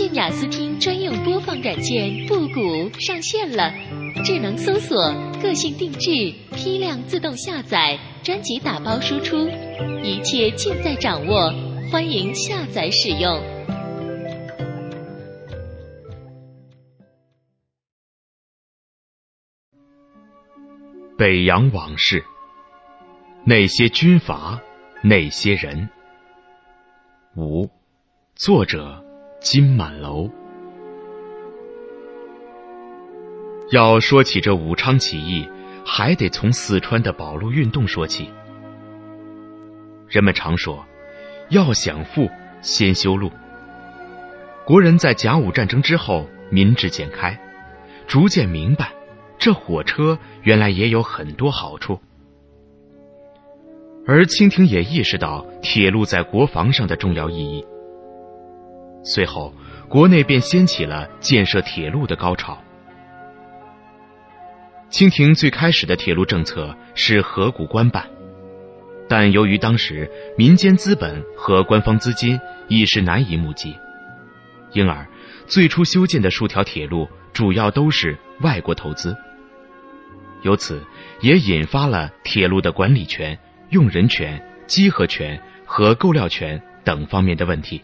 信雅思听专用播放软件布谷上线了，智能搜索，个性定制，批量自动下载，专辑打包输出，一切尽在掌握，欢迎下载使用。 北洋往事，那些军阀，那些人。5，作者金满楼。要说起这武昌起义，还得从四川的保路运动说起。人们常说，要想富，先修路。国人在甲午战争之后，民智渐开，逐渐明白，这火车原来也有很多好处。而清廷也意识到铁路在国防上的重要意义。随后，国内便掀起了建设铁路的高潮。清廷最开始的铁路政策是合股官办，但由于当时民间资本和官方资金一时难以募集，因而最初修建的数条铁路主要都是外国投资。由此也引发了铁路的管理权、用人权、稽核权和购料权等方面的问题。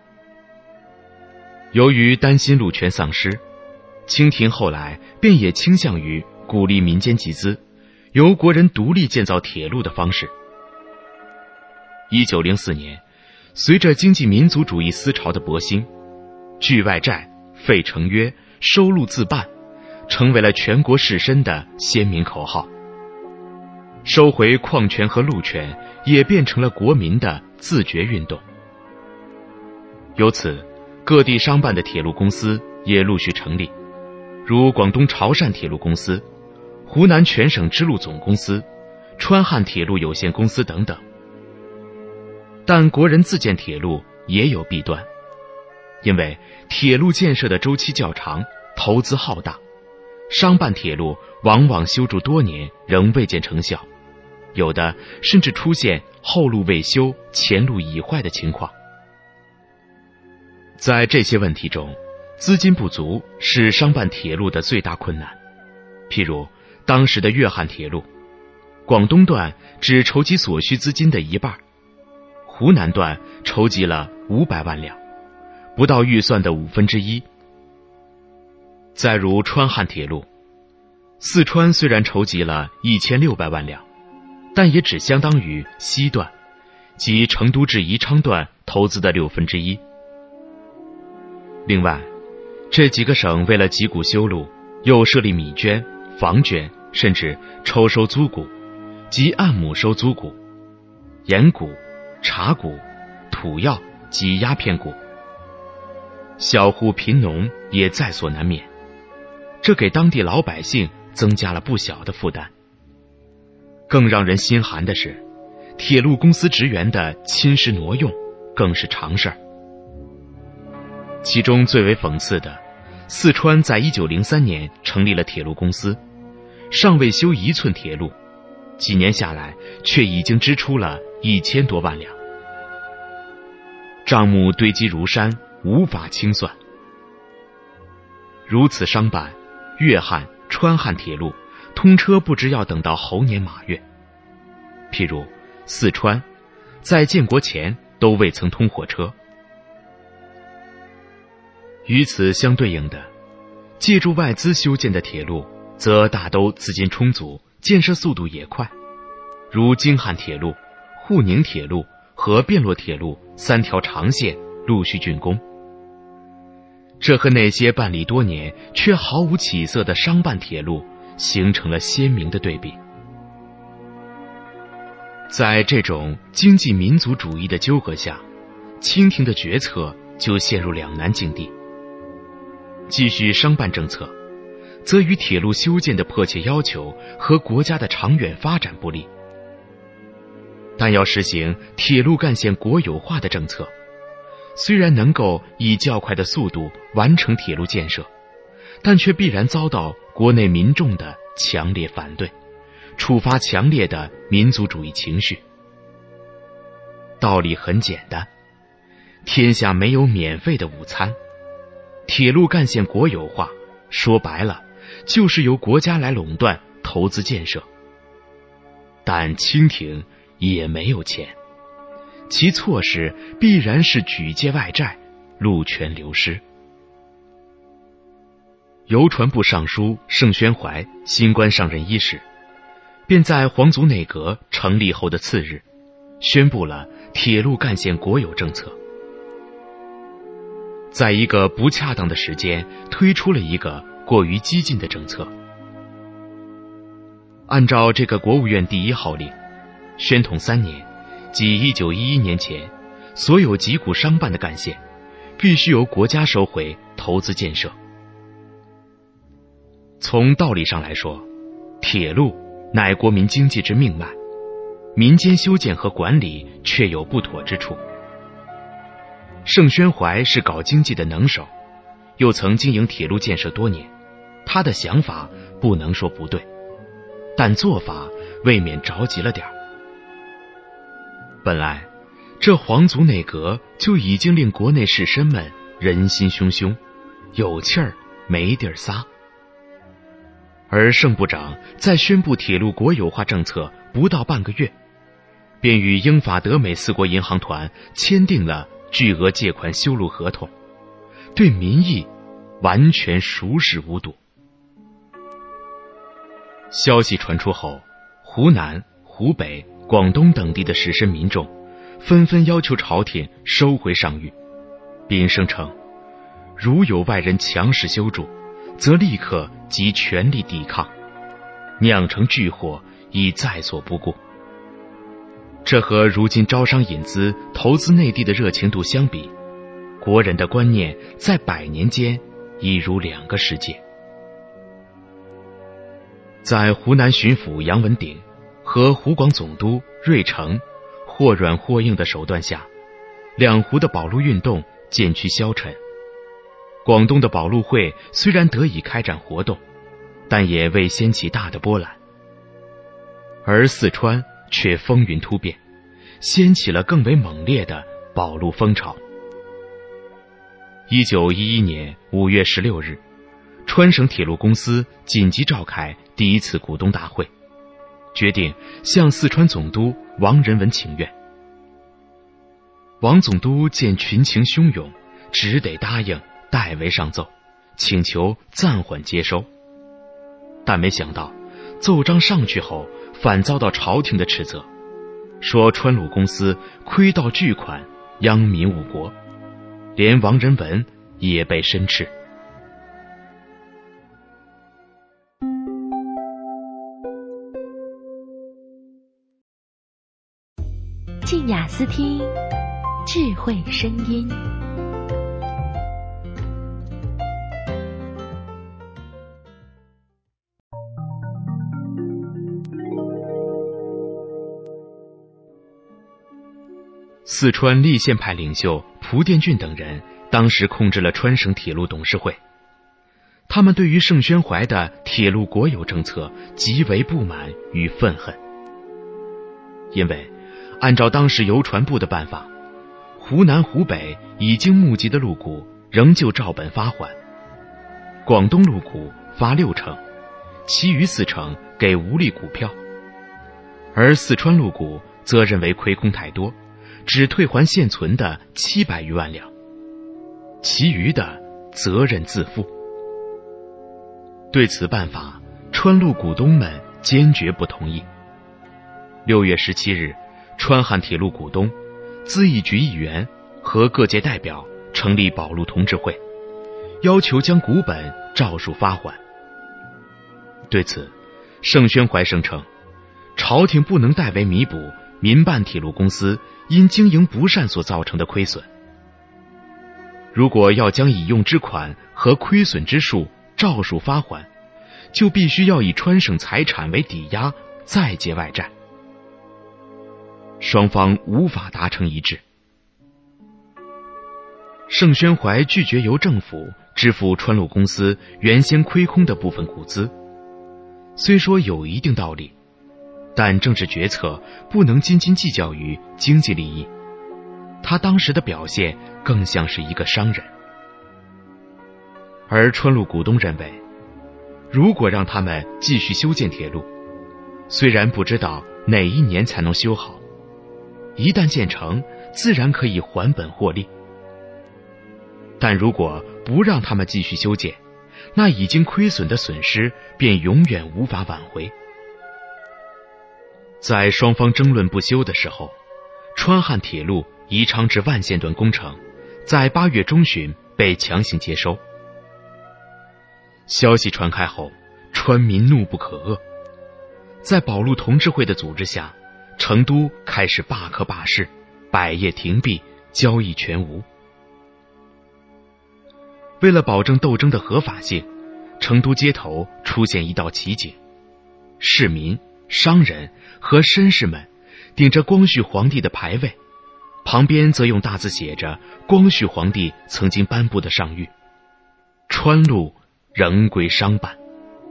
由于担心路权丧失，清廷后来便也倾向于鼓励民间集资，由国人独立建造铁路的方式。1904年，随着经济民族主义思潮的勃兴，拒外债、废城约、收路自办成为了全国士绅的鲜明口号。收回矿权和路权也变成了国民的自觉运动。由此，各地商办的铁路公司也陆续成立，如广东潮汕铁路公司、湖南全省支路总公司、川汉铁路有限公司等等。但国人自建铁路也有弊端，因为铁路建设的周期较长，投资浩大，商办铁路往往修筑多年仍未见成效，有的甚至出现后路未修，前路已坏的情况。在这些问题中，资金不足是商办铁路的最大困难。譬如当时的粤汉铁路，广东段只筹集所需资金的一半，湖南段筹集了500万两，不到预算的1/5。再如川汉铁路，四川虽然筹集了1600万两，但也只相当于西段，即成都至宜昌段投资的1/6。另外，这几个省为了集股修路，又设立米捐、房捐，甚至抽收租股，即按亩收租股、盐股、茶股、土药及鸦片股。小户贫农也在所难免，这给当地老百姓增加了不小的负担。更让人心寒的是，铁路公司职员的侵蚀挪用更是常事儿。其中最为讽刺的，四川在1903年成立了铁路公司，尚未修1寸铁路，几年下来却已经支出了1000多万两，账目堆积如山，无法清算。如此商办，粤汉、川汉铁路通车不知要等到猴年马月。譬如四川，在建国前都未曾通火车。与此相对应的，借助外资修建的铁路则大都资金充足，建设速度也快，如京汉铁路、沪宁铁路和汴洛铁路3条长线陆续竣工。这和那些办理多年却毫无起色的商办铁路形成了鲜明的对比。在这种经济民族主义的纠葛下，清廷的决策就陷入两难境地。继续商办政策，则与铁路修建的迫切要求和国家的长远发展不利。但要实行铁路干线国有化的政策，虽然能够以较快的速度完成铁路建设，但却必然遭到国内民众的强烈反对，触发强烈的民族主义情绪。道理很简单，天下没有免费的午餐， 铁路干线国有化，说白了就是由国家来垄断投资建设。但清廷也没有钱，其措施必然是举借外债，路权流失。邮传部尚书盛宣怀新官上任伊始，便在皇族内阁成立后的次日，宣布了铁路干线国有政策。在一个不恰当的时间推出了一个过于激进的政策。按照这个国务院第一号令，宣统3年，即1911年前，所有籍股商办的干线必须由国家收回投资建设。从道理上来说，铁路乃国民经济之命脉，民间修建和管理却有不妥之处。盛宣怀是搞经济的能手，又曾经营铁路建设多年，他的想法不能说不对，但做法未免着急了点儿。本来这皇族内阁就已经令国内士绅们人心汹汹，有气儿没地儿撒。而盛部长在宣布铁路国有化政策不到半个月，便与英法德美4国银行团签订了巨额借款修路合同，对民意完全熟视无睹。消息传出后，湖南、湖北、广东等地的士绅民众纷纷要求朝廷收回上谕，并声称如有外人强势修筑，则立刻即全力抵抗，酿成巨祸已在所不顾。这和如今招商引资投资内地的热情度相比，国人的观念在100年间已如2个世界。在湖南巡抚杨文鼎和湖广总督芮成或软或硬的手段下，两湖的保路运动渐趋消沉。广东的保路会虽然得以开展活动，但也未掀起大的波澜，而四川却风云突变，掀起了更为猛烈的保路风潮。1911年5月16日，川省铁路公司紧急召开第一次股东大会，决定向四川总督王仁文请愿。王总督见群情汹涌，只得答应代为上奏，请求暂缓接收。但没想到奏章上去后，反遭到朝廷的斥责，说川鲁公司亏盗巨款，殃民误国，连王仁文也被申斥。 静雅思听，智慧声音。 四川立宪派领袖蒲殿俊等人当时控制了川省铁路董事会，他们对于盛宣怀的铁路国有政策极为不满与愤恨。因为按照当时邮传部的办法，湖南、湖北已经募集的路股仍旧照本发还，广东路股发60%，其余40%给无力股票，而四川路股则认为亏空太多，只退还现存的700余万两，其余的责任自负。对此办法，川路股东们坚决不同意。6月17日，川汉铁路股东、咨议局议员和各界代表成立保路同志会，要求将股本照数发还。对此，盛宣怀声称，朝廷不能代为弥补民办铁路公司因经营不善所造成的亏损。如果要将已用之款和亏损之数照数发还，就必须要以川省财产为抵押，再借外债。双方无法达成一致。盛宣怀拒绝由政府支付川路公司原先亏空的部分股资，虽说有一定道理，但政治决策不能斤斤计较于经济利益，他当时的表现更像是一个商人。 而川路股东认为，如果让他们继续修建铁路，虽然不知道哪一年才能修好，一旦建成，自然可以还本获利。但如果不让他们继续修建，那已经亏损的损失便永远无法挽回。在双方争论不休的时候，川汉铁路宜昌至万县段工程在8月中旬被强行接收。消息传开后，川民怒不可遏，在保路同志会的组织下，成都开始罢课罢市，百业停闭，交易全无。为了保证斗争的合法性，成都街头出现一道奇景，市民、商人和绅士们顶着光绪皇帝的牌位，旁边则用大字写着光绪皇帝曾经颁布的上谕：川路仍归商办。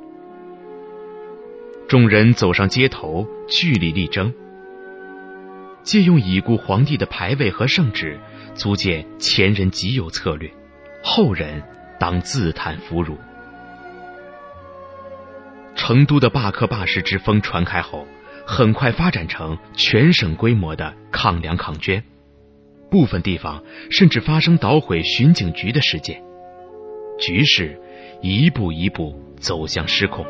众人走上街头，据理力争，借用已故皇帝的牌位和圣旨，足见前人极有策略，后人当自叹弗如。成都的罢课罢市之风传开后，很快发展成全省规模的抗粮抗捐，部分地方甚至发生捣毁巡警局的事件，局势一步一步走向失控。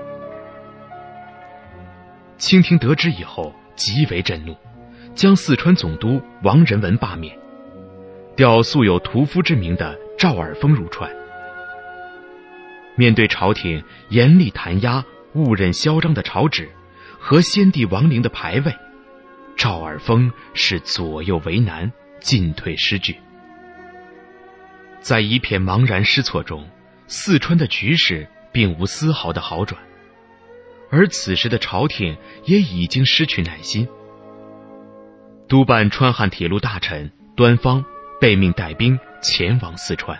清廷得知以后极为震怒，将四川总督王仁文罢免，调素有屠夫之名的赵尔丰入川。面对朝廷严厉弹压、误认嚣张的朝旨和先帝亡灵的牌位，赵尔丰是左右为难，进退失据。在一片茫然失措中，四川的局势并无丝毫的好转，而此时的朝廷也已经失去耐心。督办川汉铁路大臣端方被命带兵前往四川。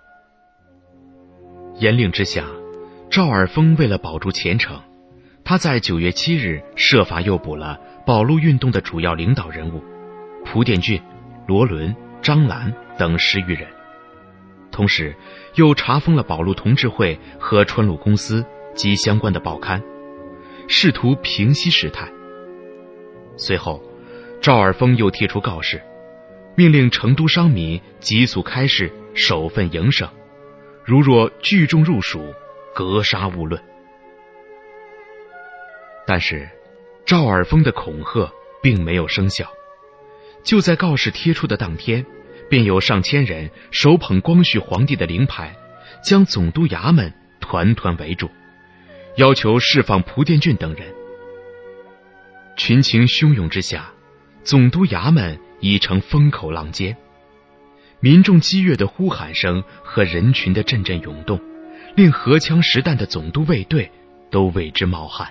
严令之下，赵尔丰为了保住前程，他在9月7日设法诱捕了保路运动的主要领导人物蒲殿俊、罗伦、张澜等10余人，同时又查封了保路同志会和川路公司及相关的报刊，试图平息事态。随后，赵尔丰又贴出告示，命令成都商民急速开市，守分营生，如若聚众入蜀，格杀勿论。但是赵尔丰的恐吓并没有生效，就在告示贴出的当天，便有上千人手捧光绪皇帝的灵牌，将总督衙门团团围住，要求释放蒲殿俊等人。群情汹涌之下，总督衙门已成风口浪尖，民众激越的呼喊声和人群的阵阵涌动，令荷枪实弹的总督卫队都为之冒汗。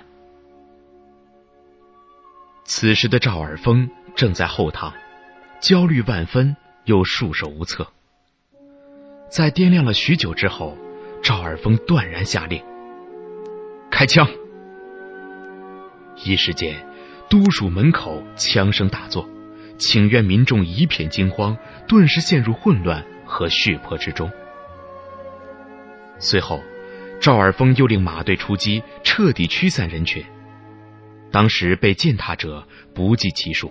此时的赵尔丰正在后堂，焦虑万分，又束手无策。在掂量了许久之后，赵尔丰断然下令开枪。一时间，都署门口枪声大作，请愿民众一片惊慌，顿时陷入混乱和血泊之中。随后，赵尔丰又令马队出击，彻底驱散人群。当时被践踏者不计其数。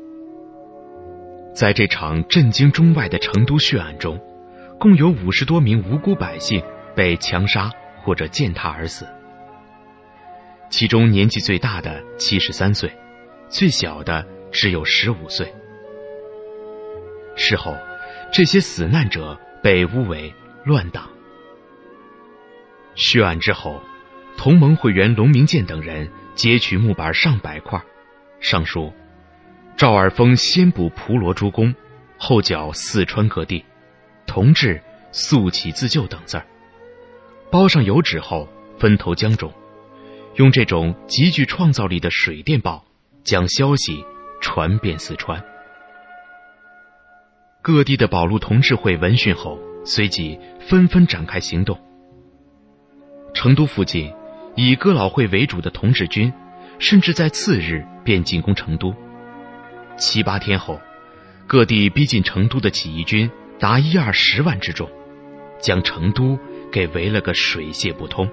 在这场震惊中外的成都血案中，共有50多名无辜百姓被枪杀或者践踏而死，其中年纪最大的73岁，最小的只有15岁。事后，这些死难者被诬为乱党。血案之后，同盟会员龙明建等人截取木板上百块，上书赵尔丰先捕蒲罗诸公，后剿四川各地，同志速起自救等字儿，包上油纸后分头江中，用这种极具创造力的水电报将消息传遍四川。各地的保路同志会闻讯后，随即纷纷展开行动。成都附近以哥老会为主的同志军，甚至在次日便进攻成都。7、8天后，各地逼近成都的起义军达1、20万之众，将成都给围了个水泄不通。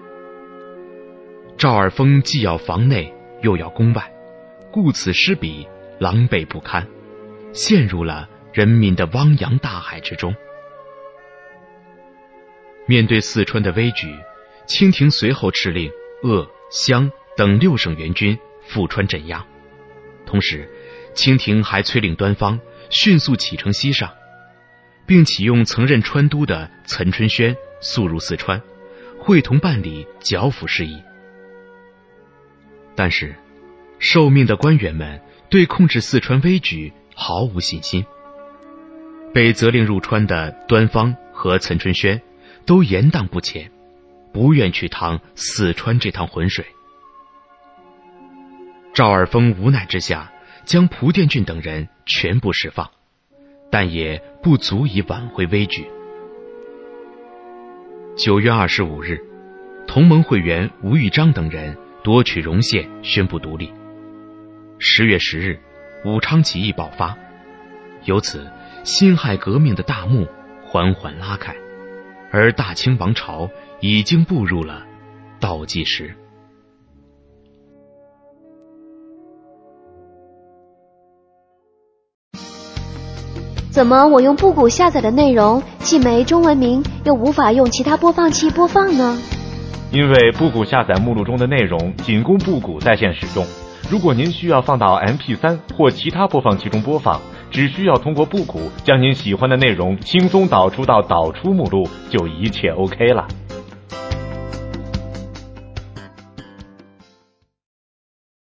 赵尔丰既要防内又要攻外，顾此失彼，狼狈不堪，陷入了人民的汪洋大海之中。面对四川的危局，清廷随后敕令鄂、湘等6省援军赴川镇压，同时清廷还催令端方迅速启程西上，并启用曾任川督的岑春轩速入四川，会同办理剿抚事宜。但是受命的官员们对控制四川危局毫无信心，被责令入川的端方和岑春轩都严荡不前，不愿去趟四川这趟浑水。赵尔丰无奈之下，将蒲殿俊等人全部释放，但也不足以挽回危局。9月25日，同盟会员吴玉章等人夺取荣县，宣布独立。10月10日，武昌起义爆发，由此辛亥革命的大幕缓缓拉开，而大清王朝已经步入了倒计时。 怎么我用布谷下载的内容既没中文名，又无法用其他播放器播放呢？ 因为布谷下载目录中的内容仅供布谷在线使用，如果您需要放到 MP3 或其他播放器中播放，只需要通过布谷将您喜欢的内容轻松导出到导出目录，就一切 OK 了。